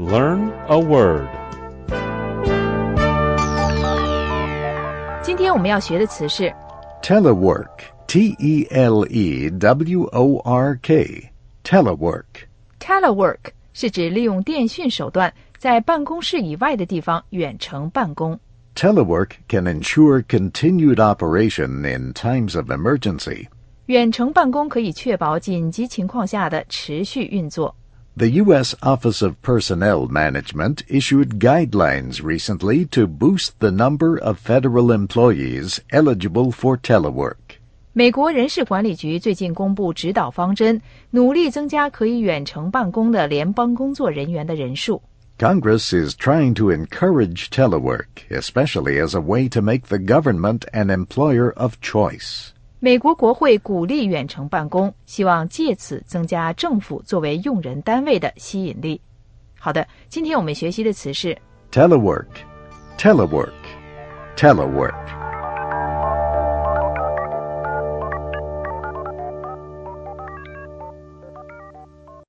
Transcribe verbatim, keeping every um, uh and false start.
Learn a word. 今天我们要学的词是 Telework, T E L E W O R K, Telework. Telework 是指利用电讯手段在办公室以外的地方远程办公。 Telework can ensure continued operation in times of emergency. 远程办公可以确保紧急情况下的持续运作。 The U S Office of Personnel Management issued guidelines recently to boost the number of federal employees eligible for telework. 美国人事管理局最近公布指导方针，努力增加可以远程办公的联邦工作人员的人数。 Congress is trying to encourage telework, especially as a way to make the government an employer of choice. 美国国会鼓励远程办公，希望借此增加政府作为用人单位的吸引力。好的，今天我们学习的词是 Telework, telework, telework.